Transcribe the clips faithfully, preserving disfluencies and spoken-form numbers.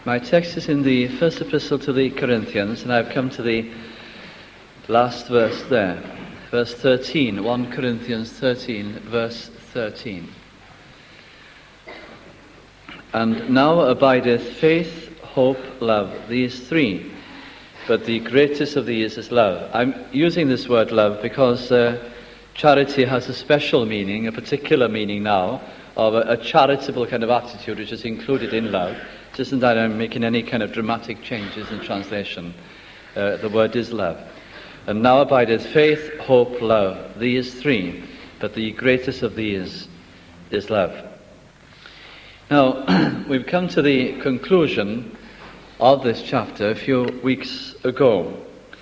My text is in the first epistle to the Corinthians, and I've come to the last verse there. Verse thirteen, First Corinthians thirteen, verse thirteen. And now abideth faith, hope, love, these three. But the greatest of these is love. I'm using this word love because uh, charity has a special meaning, a particular meaning now, of a, a charitable kind of attitude which is included in love. It isn't that I'm making any kind of dramatic changes in translation. Uh, the word is love. And now abideth faith, hope, love, these three. But the greatest of these is love. Now, we've come to the conclusion of this chapter a few weeks ago.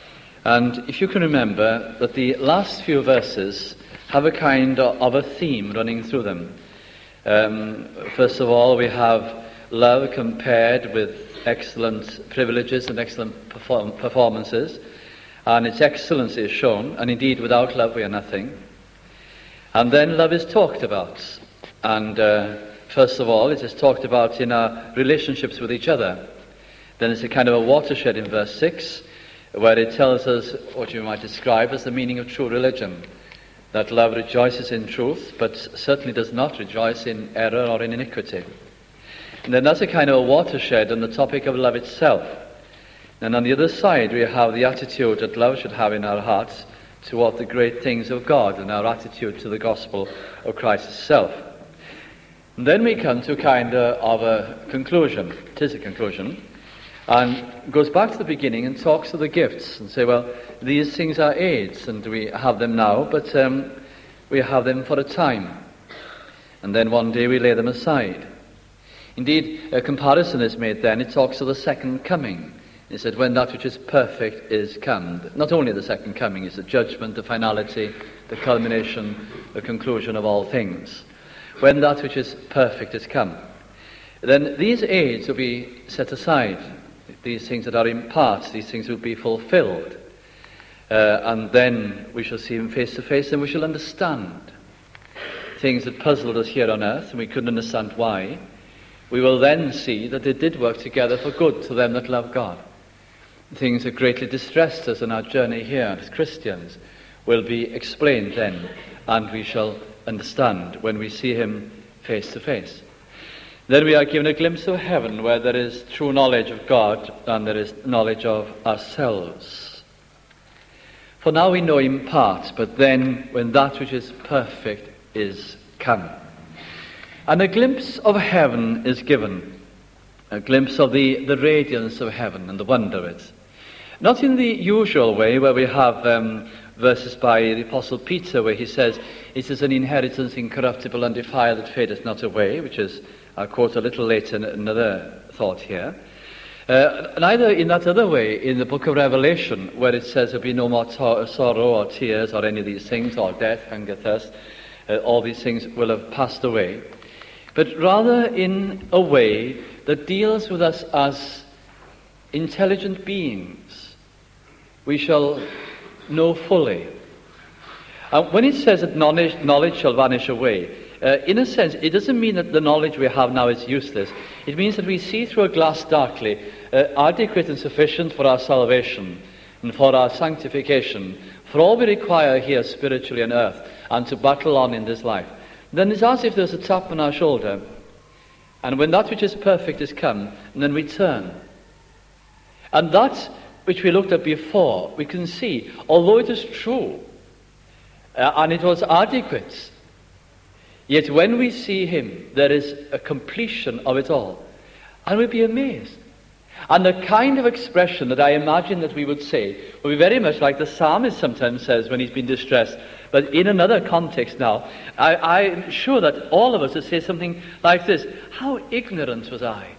And if you can remember that the last few verses have a kind of a theme running through them. Um, first of all, we have love compared with excellent privileges and excellent perform- performances. And its excellency is shown. And indeed, without love, we are nothing. And then love is talked about. And uh, first of all, it is talked about in our relationships with each other. Then it's a kind of a watershed in verse six, where it tells us what you might describe as the meaning of true religion. That love rejoices in truth, but certainly does not rejoice in error or in iniquity. And then that's a kind of a watershed on the topic of love itself. And on the other side, we have the attitude that love should have in our hearts toward the great things of God and our attitude to the gospel of Christ itself. And then we come to kind of a conclusion. It is a conclusion. And goes back to the beginning and talks of the gifts and say, well, these things are aids and we have them now, but um, we have them for a time. And then one day we lay them aside. Indeed, a comparison is made then. It talks of the second coming. It said, when that which is perfect is come. Not only the second coming is the judgment, the finality, the culmination, the conclusion of all things. When that which is perfect is come. Then these aids will be set aside. These things that are in parts, these things will be fulfilled. Uh, and then we shall see him face to face and we shall understand things that puzzled us here on earth and we couldn't understand why. We will then see that they did work together for good to them that love God. Things that greatly distressed us in our journey here as Christians will be explained then, and we shall understand when we see him face to face. Then we are given a glimpse of heaven where there is true knowledge of God and there is knowledge of ourselves. For now we know in part, but then when that which is perfect is come. And a glimpse of heaven is given, a glimpse of the, the radiance of heaven and the wonder of it. Not in the usual way where we have um, verses by the Apostle Peter where he says, it is an inheritance incorruptible, undefiled, that fadeth not away, which is, I'll quote a little later another thought here. Uh, neither in that other way in the book of Revelation where it says there'll be no more to- sorrow or tears or any of these things, or death, hunger, thirst, uh, all these things will have passed away. But rather in a way that deals with us as intelligent beings. We shall know fully. Uh, when it says that knowledge, knowledge shall vanish away, uh, in a sense, it doesn't mean that the knowledge we have now is useless. It means that we see through a glass darkly, uh, adequate and sufficient for our salvation and for our sanctification, for all we require here spiritually on earth, and to battle on in this life. Then it's as if there's a tap on our shoulder, and when that which is perfect is come, and then we turn. And that which we looked at before, we can see, although it is true, uh, and it was adequate, yet when we see him, there is a completion of it all. And we'd be amazed. And the kind of expression that I imagine that we would say would be very much like the psalmist sometimes says when he's been distressed. But in another context now, I, I'm sure that all of us would say something like this: how ignorant was I?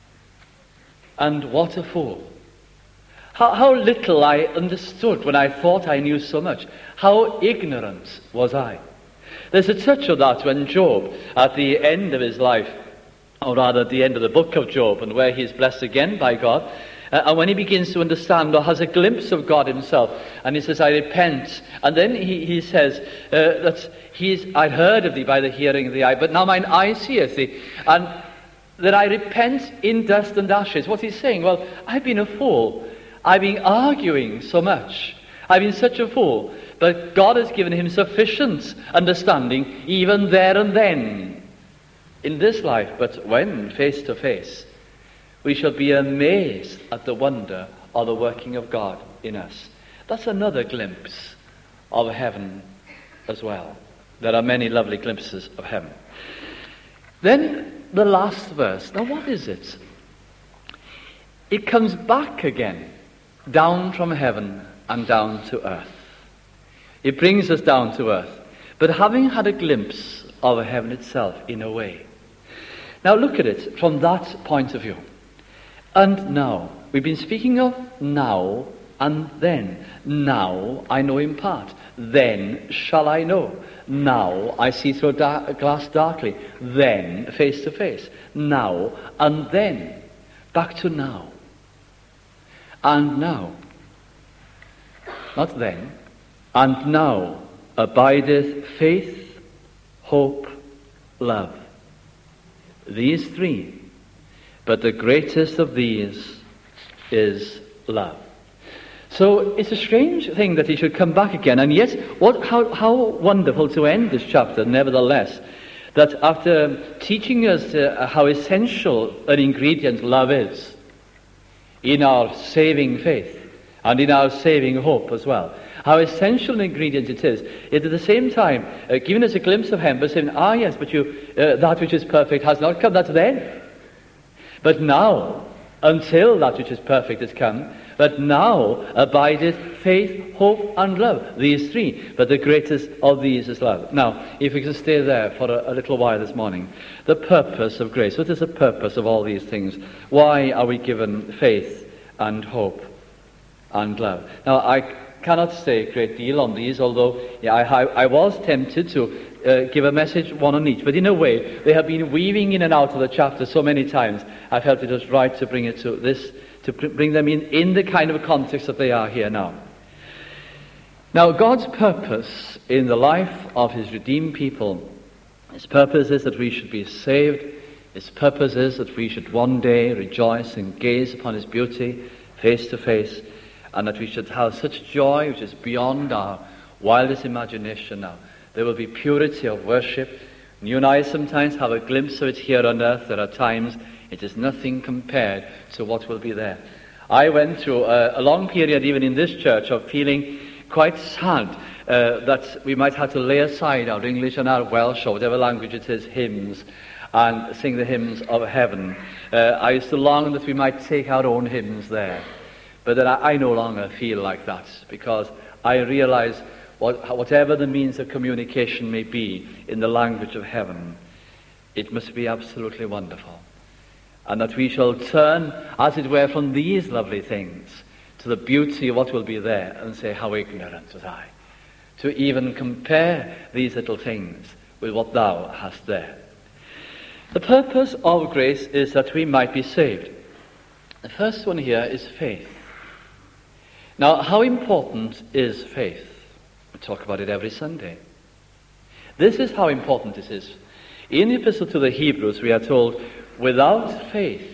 And what a fool. How, how little I understood when I thought I knew so much. How ignorant was I? There's a touch of that when Job, at the end of his life, or rather at the end of the book of Job, and where he is blessed again by God, uh, and when he begins to understand or has a glimpse of God himself, and he says, I repent, and then he, he says uh, that he's, I heard of thee by the hearing of the eye, but now mine eye seeth thee. And that I repent in dust and ashes. What's he saying? Well, I've been a fool. I've been arguing so much. I've been such a fool. But God has given him sufficient understanding even there and then in this life. But when face to face, we shall be amazed at the wonder of the working of God in us. That's another glimpse of heaven as well. There are many lovely glimpses of heaven. Then the last verse. Now what is it? It comes back again, down from heaven and down to earth. It brings us down to earth, but having had a glimpse of heaven itself in a way. Now look at it from that point of view. And now, we've been speaking of now and then. Now I know in part. Then shall I know. Now I see through a, dark, a glass darkly. Then face to face. Now and then. Back to now. And now. Not then. And now abideth faith, hope, love. These three. But the greatest of these is love. So it's a strange thing that he should come back again. And yet, what, how, how wonderful to end this chapter, nevertheless, that after teaching us uh, how essential an ingredient love is in our saving faith and in our saving hope as well, how essential an ingredient it is, yet at the same time uh, giving us a glimpse of heaven, but saying, ah yes, but you, uh, that which is perfect has not come, that's then. But now, until that which is perfect has come, but now abideth faith, hope, and love. These three. But the greatest of these is love. Now, if we can stay there for a, a little while this morning. The purpose of grace. What is the purpose of all these things? Why are we given faith and hope and love? Now, I cannot say a great deal on these, although yeah, I, I was tempted to uh, give a message, one on each. But in a way, they have been weaving in and out of the chapter so many times, I felt it was right to bring it to this, to bring them in, in the kind of context that they are here now. Now, God's purpose in the life of his redeemed people, his purpose is that we should be saved. His purpose is that we should one day rejoice and gaze upon his beauty face to face, and that we should have such joy which is beyond our wildest imagination. Now, there will be purity of worship. And you and I sometimes have a glimpse of it here on earth. There are times it is nothing compared to what will be there. I went through a, a long period, even in this church, of feeling quite sad uh, that we might have to lay aside our English and our Welsh, or whatever language it is, hymns, and sing the hymns of heaven. Uh, I used to long that we might take our own hymns there. But then I, I no longer feel like that, because I realize what, whatever the means of communication may be in the language of heaven, it must be absolutely wonderful. And that we shall turn, as it were, from these lovely things to the beauty of what will be there and say, how ignorant was I, to even compare these little things with what thou hast there. The purpose of grace is that we might be saved. The first one here is faith. Now, how important is faith? We talk about it every Sunday. This is how important it is. In the Epistle to the Hebrews, we are told, without faith,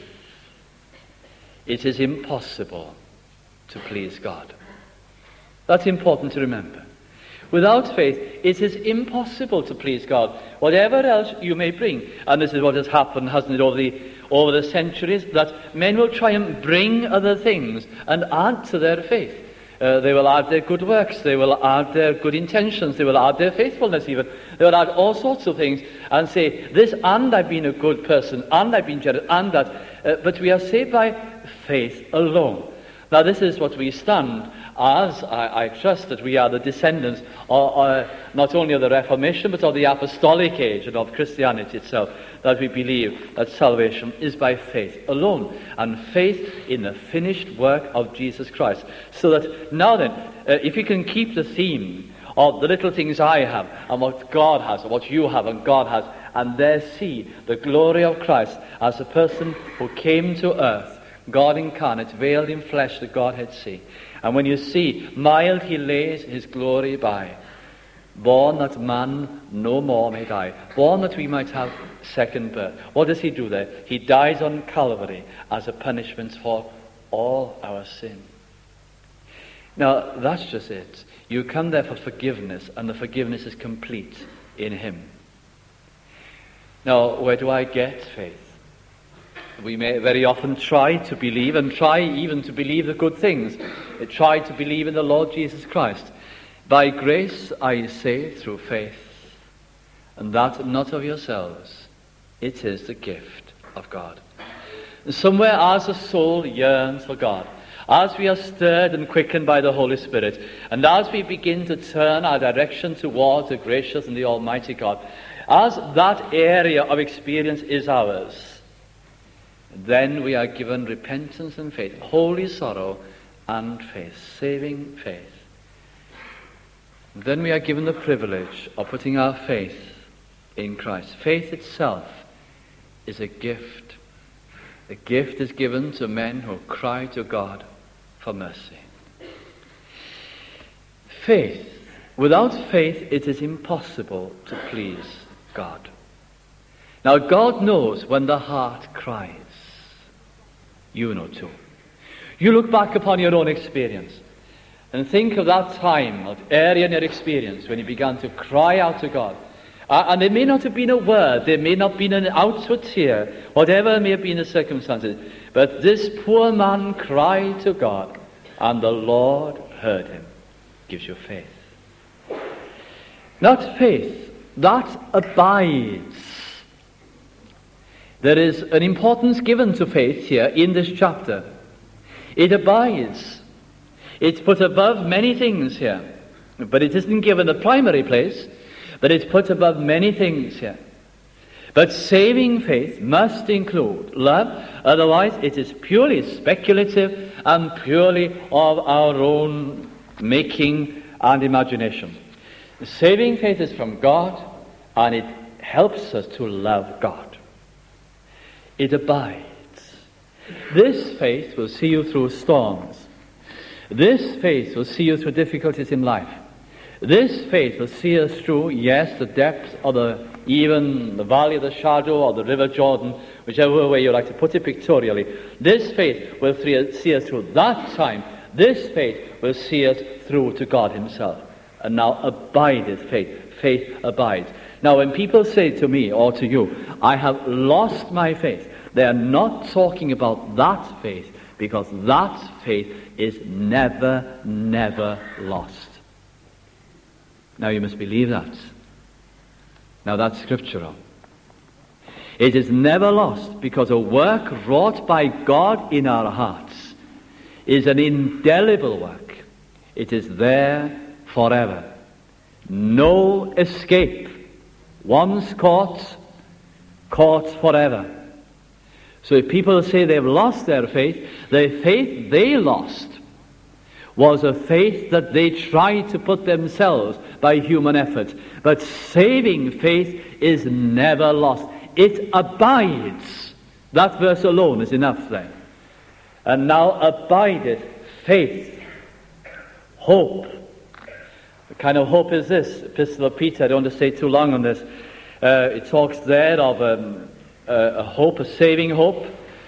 it is impossible to please God. That's important to remember. Without faith, it is impossible to please God, whatever else you may bring. And this is what has happened, hasn't it, over the, over the centuries, that men will try and bring other things and add to their faith. Uh, they will add their good works, they will add their good intentions, they will add their faithfulness even. They will add all sorts of things and say, this, and I've been a good person, and I've been generous, and that. Uh, but we are saved by faith alone. Now this is what we stand as, I, I trust that we are the descendants of, uh, not only of the Reformation, but of the apostolic age and of Christianity itself, that we believe that salvation is by faith alone, and faith in the finished work of Jesus Christ. So that now then, uh, if you can keep the theme of the little things I have, and what God has, and what you have, and God has, and there see the glory of Christ as a person who came to earth, God incarnate, veiled in flesh, the Godhead see. And when you see, mild he lays his glory by, Born that man no more may die. Born that we might have second birth. What does he do there? He dies on Calvary as a punishment for all our sin. Now, that's just it. You come there for forgiveness, and the forgiveness is complete in him. Now, where do I get faith? We may very often try to believe, and try even to believe the good things. Try to believe in the Lord Jesus Christ. By grace, I say, through faith, and that not of yourselves. It is the gift of God. Somewhere as the soul yearns for God, as we are stirred and quickened by the Holy Spirit, and as we begin to turn our direction towards the gracious and the Almighty God, as that area of experience is ours, then we are given repentance and faith, holy sorrow and faith, saving faith. Then we are given the privilege of putting our faith in Christ. Faith itself is a gift. The gift is given to men who cry to God for mercy. Faith. Without faith, it is impossible to please God. Now, God knows when the heart cries. You know too. You look back upon your own experience and think of that time, that area in your experience when you began to cry out to God. Uh, and there may not have been a word, there may not have been an outward tear, whatever may have been the circumstances, but this poor man cried to God, and the Lord heard him. Gives you faith. Not faith, that abides. There is an importance given to faith here in this chapter. It abides. It's put above many things here. But it isn't given a primary place, but it's put above many things here. But saving faith must include love, otherwise it is purely speculative and purely of our own making and imagination. Saving faith is from God, and it helps us to love God. It abides. This faith will see you through storms. This faith will see you through difficulties in life. This faith will see us through, yes, the depths or the even the valley of the shadow or the river Jordan, whichever way you like to put it pictorially. This faith will see us through that time. This faith will see us through to God himself. And now abideth faith. Faith abides. Now when people say to me or to you, I have lost my faith, they are not talking about that faith, because that faith is never, never lost. Now you must believe that. Now that's scriptural. It is never lost, because a work wrought by God in our hearts is an indelible work. It is there forever. No escape. Once caught, caught forever. So if people say they've lost their faith, the faith they lost was a faith that they tried to put themselves by human effort. But saving faith is never lost. It abides. That verse alone is enough then. And now abideth faith, hope. What kind of hope is this? Epistle of Peter, I don't want to stay too long on this. Uh, it talks there of um, uh, a hope, a saving hope.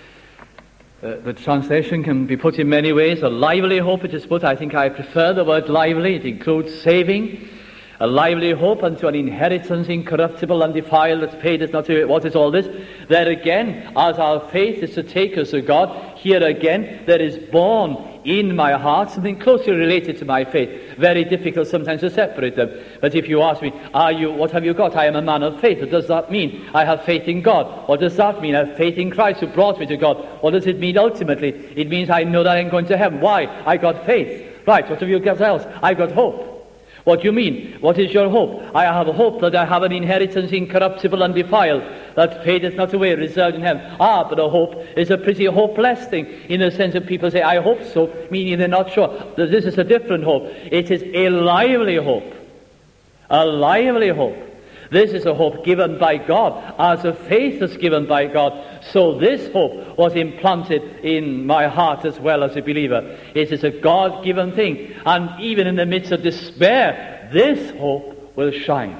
Uh, the translation can be put in many ways. A lively hope it is put. I think I prefer the word lively. It includes saving. A lively hope unto an inheritance incorruptible, undefiled, that fadeth not away. What is all this? There again, as our faith is to take us to God, here again, there is born in my heart something closely related to my faith. Very difficult sometimes to separate them. But if you ask me, are you, what have you got? I am a man of faith. What does that mean? I have faith in God. What does that mean? I have faith in Christ who brought me to God. What does it mean ultimately? It means I know that I'm going to heaven. Why? I got faith. Right, what have you got else? I got hope. What do you mean? What is your hope? I have a hope that I have an inheritance incorruptible and defiled, that fadeth not away, reserved in heaven. Ah, but a hope is a pretty hopeless thing, in the sense that people say, I hope so, meaning they're not sure. This is a different hope. It is a lively hope. A lively hope. This is a hope given by God, as a faith is given by God. So this hope was implanted in my heart as well as a believer. It is a God-given thing. And even in the midst of despair, this hope will shine.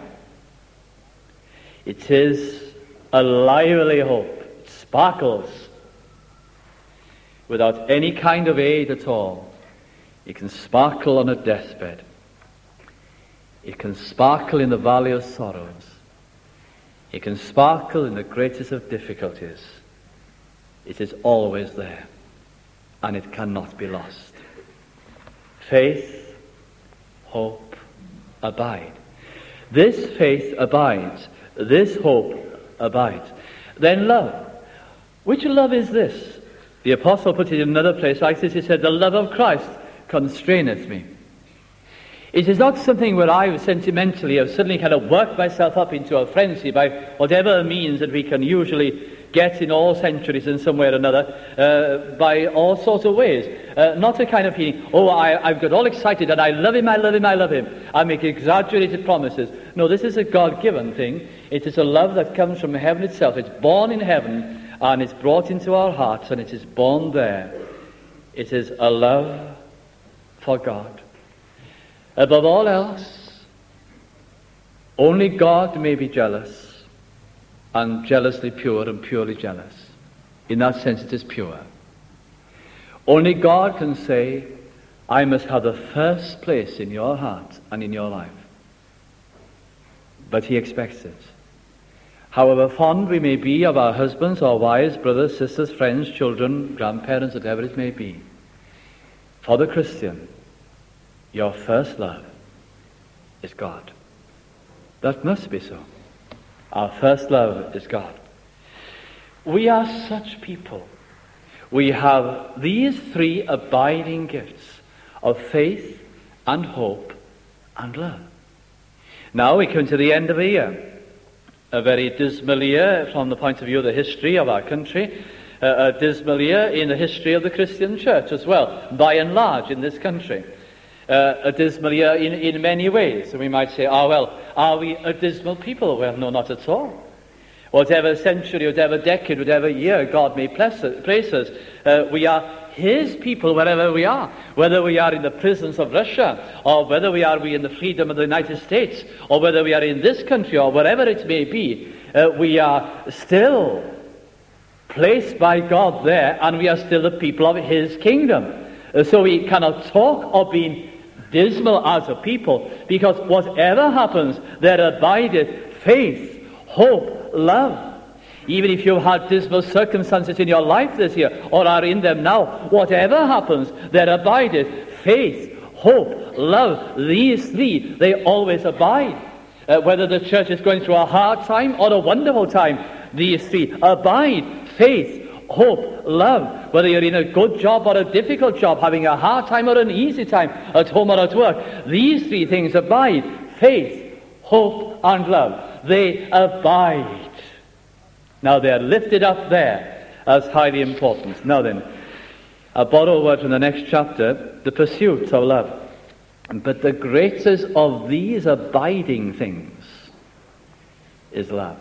It is a lively hope. It sparkles without any kind of aid at all. It can sparkle on a deathbed. It can sparkle in the valley of sorrows. It can sparkle in the greatest of difficulties. It is always there, and it cannot be lost. Faith, hope, abide. This faith abides. This hope abides. Then love. Which love is this? The apostle put it in another place like this. He said, the love of Christ constraineth me. It is not something where I sentimentally have suddenly kind of worked myself up into a frenzy by whatever means that we can usually get in all centuries in some way or another, uh, by all sorts of ways. Uh, not a kind of feeling, oh, I, I've got all excited and I love him, I love him, I love him. I make exaggerated promises. No, this is a God-given thing. It is a love that comes from heaven itself. It's born in heaven and it's brought into our hearts and it is born there. It is a love for God. Above all else, only God may be jealous, and jealously pure and purely jealous. In that sense, it is pure. Only God can say, I must have the first place in your heart and in your life. But he expects it. However fond we may be of our husbands or wives, brothers, sisters, friends, children, grandparents, whatever it may be, for the Christian, your first love is God. That must be so. Our first love is God. We are such people. We have these three abiding gifts of faith and hope and love. Now we come to the end of the year. A very dismal year from the point of view of the history of our country. Uh, a dismal year in the history of the Christian church as well, by and large in this country. Uh, a dismal year in, in many ways. So we might say, oh well, are we a dismal people? Well, no, not at all. Whatever century, whatever decade, whatever year God may place us, uh, we are his people wherever we are. Whether we are in the prisons of Russia, or whether we are we in the freedom of the United States, or whether we are in this country, or wherever it may be, uh, we are still placed by God there, and we are still the people of his kingdom. Uh, so we cannot talk of being dismal as a people, because whatever happens, there abideth faith, hope, love. Even if you've had dismal circumstances in your life this year, or are in them now, whatever happens, there abideth faith, hope, love. These three, they always abide. Uh, whether the church is going through a hard time or a wonderful time, these three abide: faith, hope, love. Whether you're in a good job or a difficult job, having a hard time or an easy time, at home or at work, these three things abide: faith, hope, and love. They abide. Now they are lifted up there as highly important. Now then, I'll borrow a word from the next chapter, the pursuit of love. But the greatest of these abiding things is love.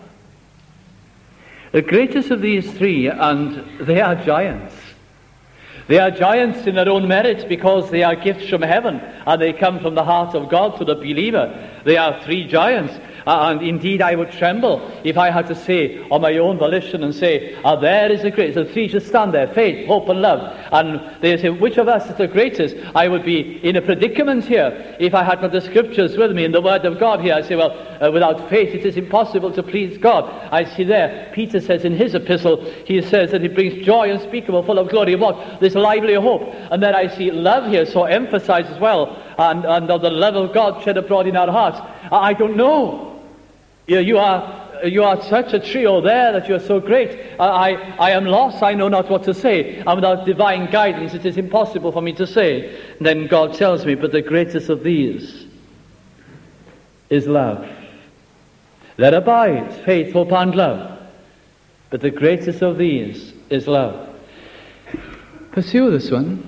The greatest of these three, and they are giants. They are giants in their own merit because they are gifts from heaven and they come from the heart of God to the believer. They are three giants. Uh, and indeed I would tremble if I had to say on my own volition and say, ah, there is the greatest. The three should stand there: faith, hope, and love. And they say, which of us is the greatest? I would be in a predicament here if I had not the scriptures with me and the word of God here. I say, well, uh, without faith it is impossible to please God. I see there, Peter says in his epistle, he says that it brings joy unspeakable, full of glory. What? This lively hope. And then I see love here so emphasized as well, and, and of the love of God shed abroad in our hearts. I don't know. You, you are you are such a trio there that you are so great. I, I am lost, I know not what to say. And without divine guidance it is impossible for me to say. And then God tells me, but the greatest of these is love. That abides faith, hope, and love. But the greatest of these is love. Pursue this one.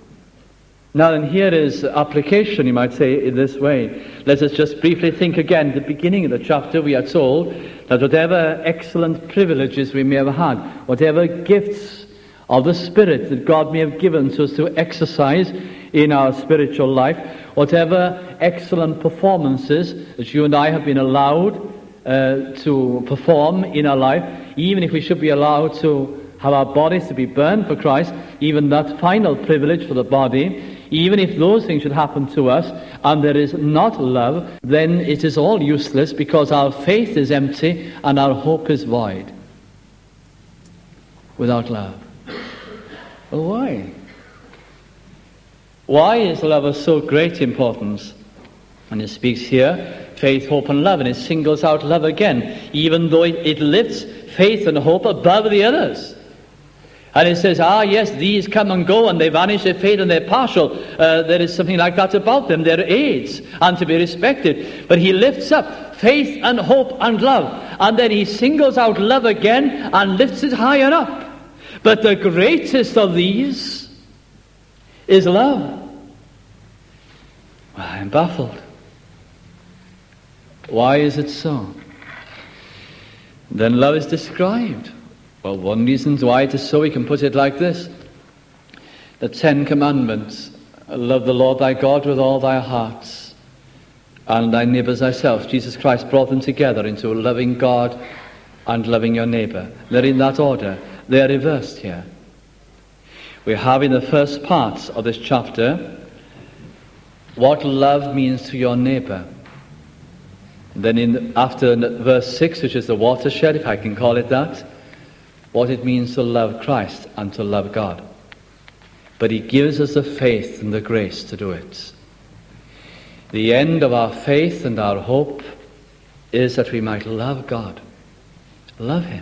Now then, here is application, you might say, in this way. Let us just briefly think again. At the beginning of the chapter we are told that whatever excellent privileges we may have had, whatever gifts of the Spirit that God may have given to us to exercise in our spiritual life, whatever excellent performances that you and I have been allowed uh, to perform in our life, even if we should be allowed to have our bodies to be burned for Christ, even that final privilege for the body, even if those things should happen to us and there is not love, then it is all useless, because our faith is empty and our hope is void without love. Well, why? Why is love of so great importance? And it speaks here, faith, hope and love, and it singles out love again, even though it, it lifts faith and hope above the others. And it says, ah, yes, these come and go, and they vanish, they fade, and they're partial. Uh, there is something like that about them. They're aids, and to be respected. But he lifts up faith and hope and love. And then he singles out love again and lifts it higher up. But the greatest of these is love. Well, I'm baffled. Why is it so? Then love is described. Well, one reason why it is so, we can put it like this. The Ten Commandments: love the Lord thy God with all thy heart, and thy neighbour as thyself. Jesus Christ brought them together into loving God and loving your neighbour. They're in that order. They're reversed here. We have in the first part of this chapter what love means to your neighbour. Then in after verse six, which is the watershed, if I can call it that, what it means to love Christ and to love God. But he gives us the faith and the grace to do it. The end of our faith and our hope is that we might love God. Love him.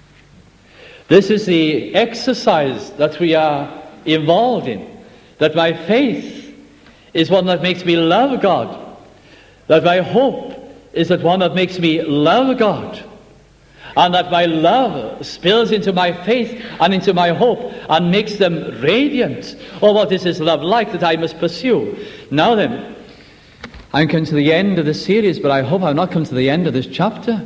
This is the exercise that we are involved in. That my faith is one that makes me love God. That my hope is that one that makes me love God. And that my love spills into my faith and into my hope and makes them radiant. Oh, what is this love like that I must pursue? Now then, I'm coming to the end of the series, but I hope I've not come to the end of this chapter.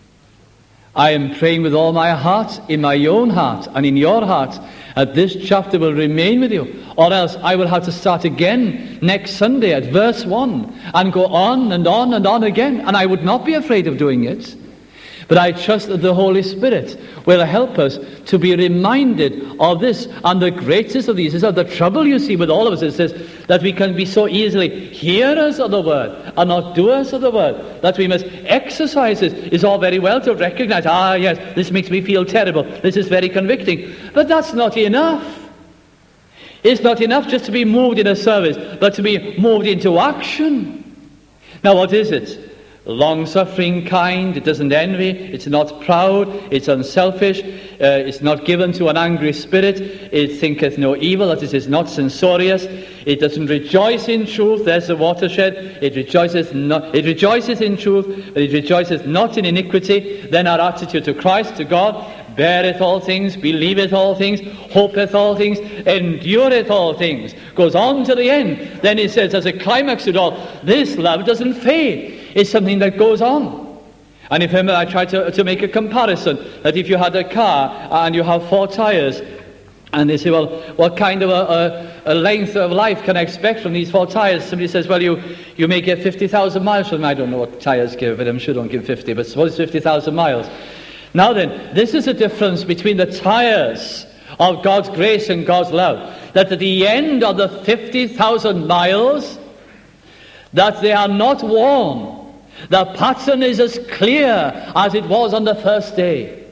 I am praying with all my heart, in my own heart and in your heart, that this chapter will remain with you, or else I will have to start again next Sunday at verse one and go on and on and on again, and I would not be afraid of doing it. But I trust that the Holy Spirit will help us to be reminded of this. And the greatest of these is that the trouble you see with all of us is this, that we can be so easily hearers of the word and not doers of the word. That we must exercise this. It's all very well to recognize, ah, yes, this makes me feel terrible. This is very convicting. But that's not enough. It's not enough just to be moved in a service, but to be moved into action. Now, what is it? Long-suffering, kind, it doesn't envy, it's not proud, it's unselfish, uh, it's not given to an angry spirit, it thinketh no evil, that is, it's not censorious, it doesn't rejoice in truth, there's the watershed, it rejoices not, it rejoices in truth, but it rejoices not in iniquity. Then our attitude to Christ, to God: beareth all things, believeth all things, hopeth all things, endureth all things, goes on to the end. Then he says, as a climax to it all, this love doesn't fade. It's something that goes on. And if I try to, to make a comparison, that if you had a car and you have four tires, and they say, well, what kind of a, a, a length of life can I expect from these four tires? Somebody says, well, you, you may get fifty thousand miles from them. I don't know what tires give, but I'm sure don't give fifty, but suppose fifty thousand miles. Now then, this is the difference between the tires of God's grace and God's love. That at the end of the fifty thousand miles, that they are not worn. The pattern is as clear as it was on the first day.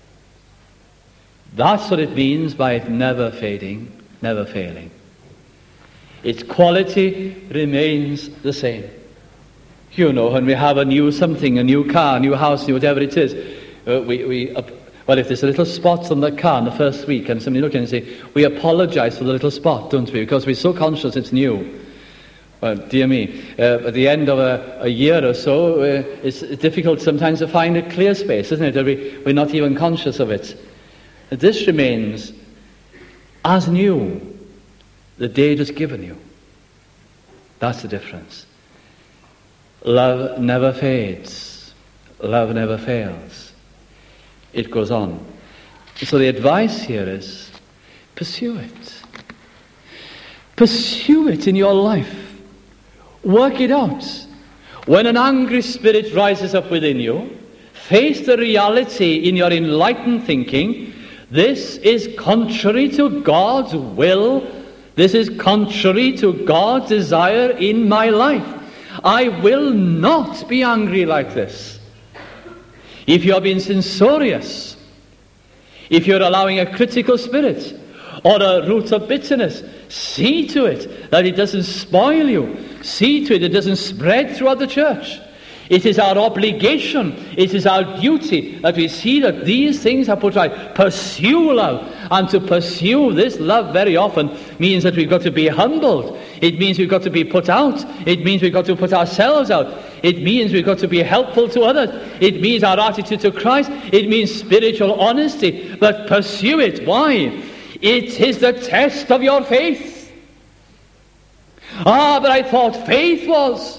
That's what it means by it never fading, never failing. Its quality remains the same. You know, when we have a new something, a new car, a new house, whatever it is, uh, we, we uh, well, if there's a little spot on the car in the first week and somebody looks at it and say, we apologize for the little spot, don't we? Because we're so conscious it's new. Well, dear me, uh, at the end of a, a year or so, uh, it's, it's difficult sometimes to find a clear space, isn't it? That we, we're not even conscious of it. But this remains as new, the day just given you. That's the difference. Love never fades. Love never fails. It goes on. So the advice here is, Pursue it. Pursue it in your life. Work it out. When an angry spirit rises up within you, face the reality in your enlightened thinking. This is contrary to God's will. This is contrary to God's desire in my life. I will not be angry like this. If you are being censorious, if you're allowing a critical spirit or a root of bitterness, see to it that it doesn't spoil you. See to it it doesn't spread throughout the church. It is our obligation, it is our duty that we see that these things are put right. Pursue love. And to pursue this love very often means that we've got to be humbled. It means we've got to be put out. It means we've got to put ourselves out. It means we've got to be helpful to others. It means our attitude to Christ. It means spiritual honesty. But pursue it. Why? It is the test of your faith. Ah, but I thought faith was...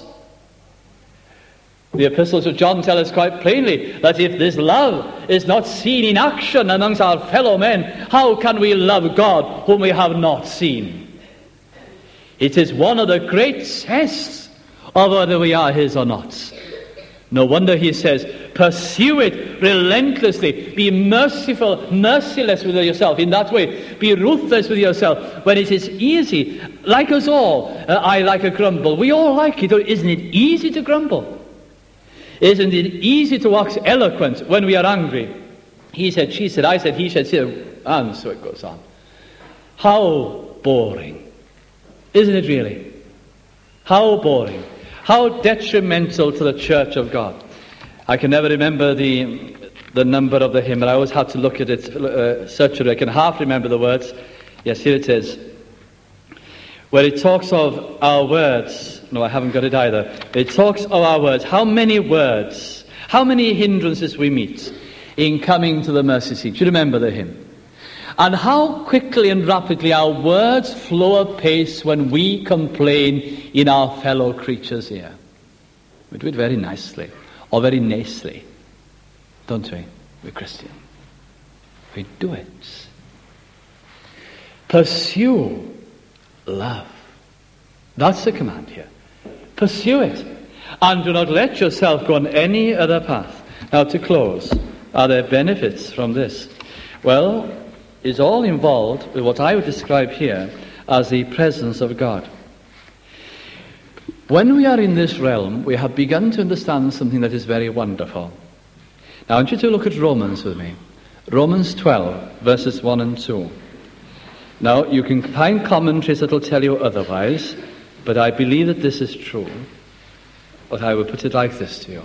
The epistles of John tell us quite plainly that if this love is not seen in action amongst our fellow men, how can we love God whom we have not seen? It is one of the great tests of whether we are his or not. No wonder he says, pursue it relentlessly. Be merciful, merciless with yourself in that way. Be ruthless with yourself when it is easy. Like us all, uh, I like a grumble. We all like it. Isn't it easy to grumble? Isn't it easy to wax eloquent when we are angry? He said, she said, I said, he said, she said, and so it goes on. How boring. Isn't it really? How boring. How detrimental to the church of God. I can never remember the the number of the hymn, but I always had to look at it, uh, search it. I can half remember the words. Yes, here it is. Where it talks of our words. No, I haven't got it either. It talks of our words. How many words, how many hindrances we meet in coming to the mercy seat. Do you remember the hymn? And how quickly and rapidly our words flow apace when we complain in our fellow creatures' ear. We do it very nicely, or very nicely, don't we? We're Christian. We do it. Pursue love. That's the command here. Pursue it. And do not let yourself go on any other path. Now, to close, are there benefits from this? Well, it's all involved with what I would describe here as the presence of God. When we are in this realm, we have begun to understand something that is very wonderful. Now, I want you to look at Romans with me. Romans twelve, verses one and two. Now, you can find commentaries that will tell you otherwise, but I believe that this is true. But I will put it like this to you.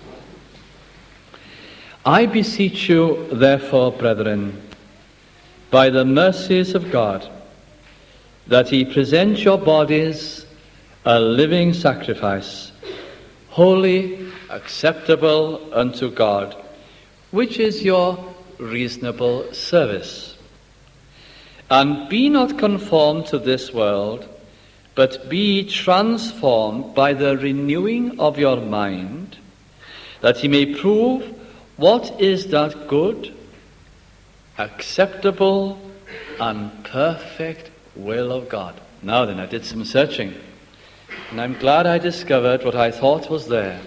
I beseech you, therefore, brethren, by the mercies of God, that ye present your bodies a living sacrifice, holy, acceptable unto God, which is your reasonable service. And be not conformed to this world, but be transformed by the renewing of your mind, that ye may prove what is that good, acceptable, and perfect will of God. Now then, I did some searching, and I'm glad I discovered what I thought was there.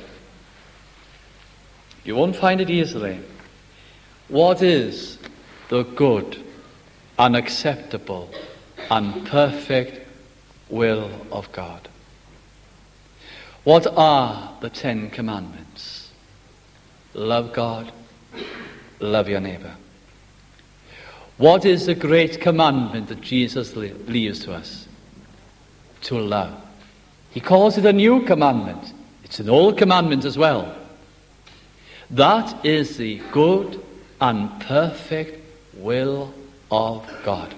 You won't find it easily. What is the good, unacceptable, and perfect will of God? What are the Ten Commandments? Love God, love your neighbor. What is the great commandment that Jesus leaves to us? To love. He calls it a new commandment. It's an old commandment as well. That is the good and perfect will of God.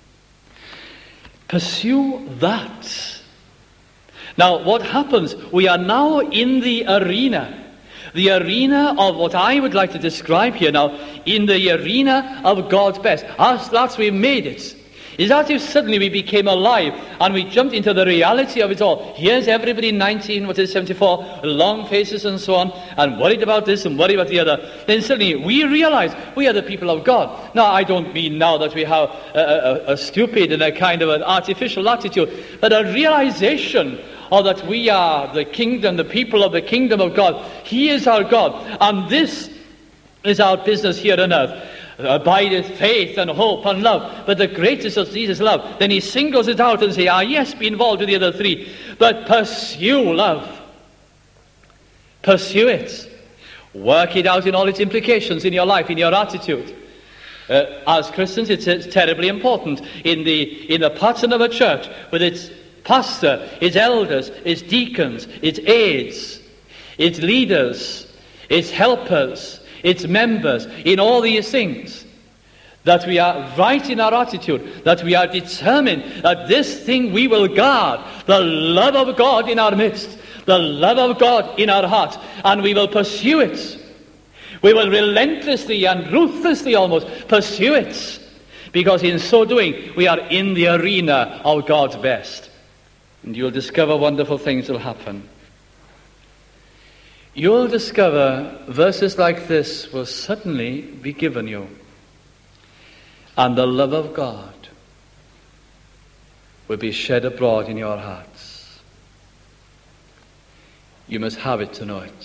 Pursue that. Now, what happens? We are now in the arena. The arena of what I would like to describe here now, in the arena of God's best. As that's we made it. It's as if suddenly we became alive and we jumped into the reality of it all. Here's everybody nineteen, what is it, seventy-four, long faces and so on, and worried about this and worried about the other. Then suddenly we realize we are the people of God. Now, I don't mean now that we have a, a, a stupid and a kind of an artificial attitude, but a realization of that we are the kingdom, the people of the kingdom of God. He is our God, and this is our business here on earth. Abideth faith and hope and love, but the greatest of these is love. Then he singles it out and says, ah yes, be involved with the other three, but pursue love. Pursue it. Work it out in all its implications in your life, in your attitude. Uh, as Christians, it's, it's terribly important in the in the pattern of a church, with its pastor, its elders, its deacons, its aides, its leaders, its helpers, its members, in all these things, that we are right in our attitude, that we are determined that this thing we will guard, the love of God in our midst, the love of God in our heart, and we will pursue it. We will relentlessly and ruthlessly almost pursue it, because in so doing we are in the arena of God's best. And you'll discover wonderful things will happen. You'll discover verses like this will suddenly be given you. And the love of God will be shed abroad in your hearts. You must have it to know it.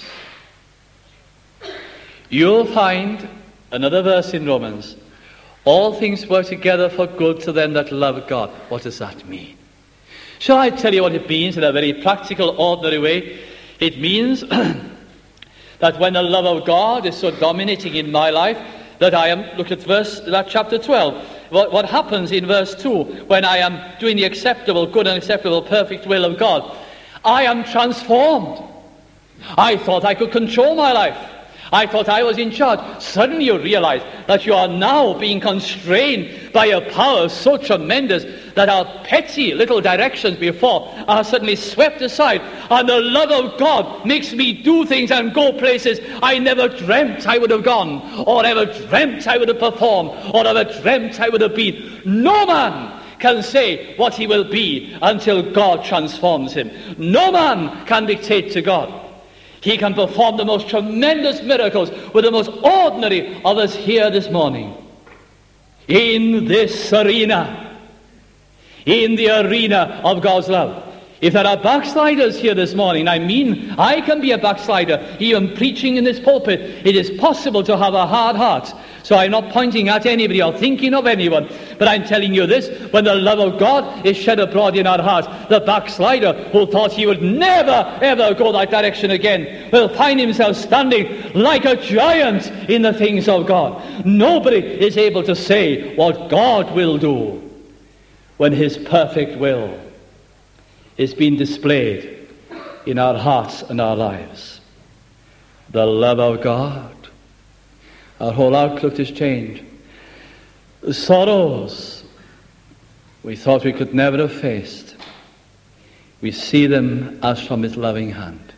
You'll find another verse in Romans. All things work together for good to them that love God. What does that mean? Shall I tell you what it means in a very practical, ordinary way? It means that when the love of God is so dominating in my life, that I am, look at verse, that chapter twelve, what, what happens in verse two, when I am doing the acceptable, good and acceptable, perfect will of God, I am transformed. I thought I could control my life. I thought I was in charge. Suddenly you realize that you are now being constrained by a power so tremendous that our petty little directions before are suddenly swept aside, and the love of God makes me do things and go places I never dreamt I would have gone, or ever dreamt I would have performed, or ever dreamt I would have been. No man can say what he will be until God transforms him. No man can dictate to God. He can perform the most tremendous miracles with the most ordinary of us here this morning. In this arena, in the arena of God's love. If there are backsliders here this morning, I mean, I can be a backslider, even preaching in this pulpit. It is possible to have a hard heart. So I'm not pointing at anybody or thinking of anyone, but I'm telling you this, when the love of God is shed abroad in our hearts, the backslider who thought he would never, ever go that direction again will find himself standing like a giant in the things of God. Nobody is able to say what God will do when his perfect will is being displayed in our hearts and our lives. The love of God. Our whole outlook is changed. The sorrows we thought we could never have faced, we see them as from his loving hand.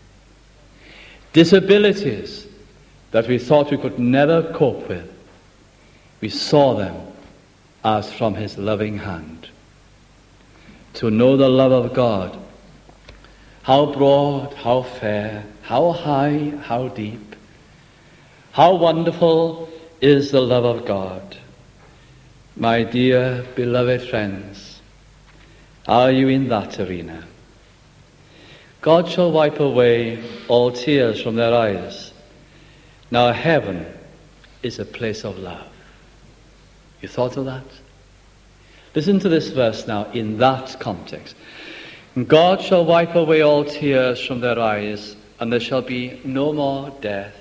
Disabilities that we thought we could never cope with, we saw them as from his loving hand. To know the love of God, how broad, how fair, how high, how deep, how wonderful is the love of God. My dear beloved friends, are you in that arena? God shall wipe away all tears from their eyes. Now heaven is a place of love. You thought of that? Listen to this verse now in that context. God shall wipe away all tears from their eyes, and there shall be no more death,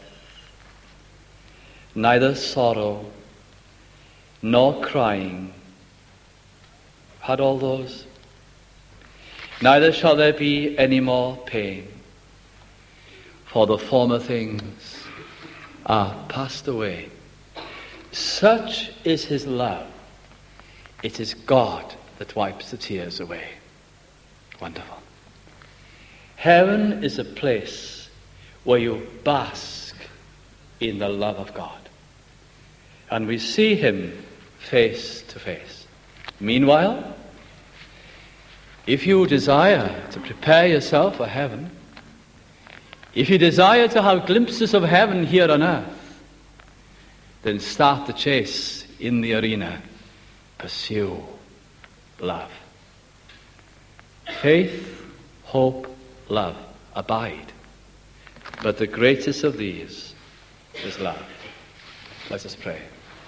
neither sorrow, nor crying. Had all those? Neither shall there be any more pain, for the former things are passed away. Such is his love. It is God that wipes the tears away. Wonderful. Heaven is a place where you bask in the love of God. And we see him face to face. Meanwhile, if you desire to prepare yourself for heaven, if you desire to have glimpses of heaven here on earth, then start the chase in the arena. Pursue love. Faith, hope, love abide. But the greatest of these is love. Let us pray.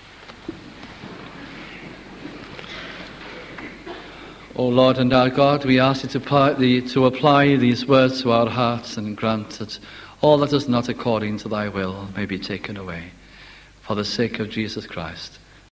O Lord and our God, we ask you to apply, the, to apply these words to our hearts, and grant that all that is not according to thy will may be taken away. For the sake of Jesus Christ.